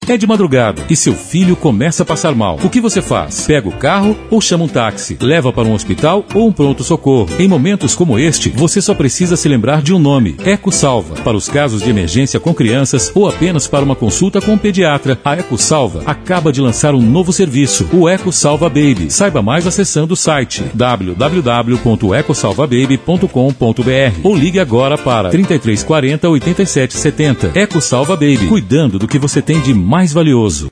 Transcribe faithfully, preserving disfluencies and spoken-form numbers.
É de madrugada e seu filho começa a passar mal. O que você faz? Pega o carro ou chama um táxi? Leva para um hospital ou um pronto-socorro? Em momentos como este, você só precisa se lembrar de um nome: EcoSalva. Para os casos de emergência com crianças ou apenas para uma consulta com um pediatra, a EcoSalva acaba de lançar um novo serviço, o EcoSalva Baby. Saiba mais acessando o site w w w ponto eco salva baby ponto com ponto b r ou ligue agora para trinta e três quarenta, oitenta e sete setenta. EcoSalva Baby, cuidando do que você tem de mais valioso.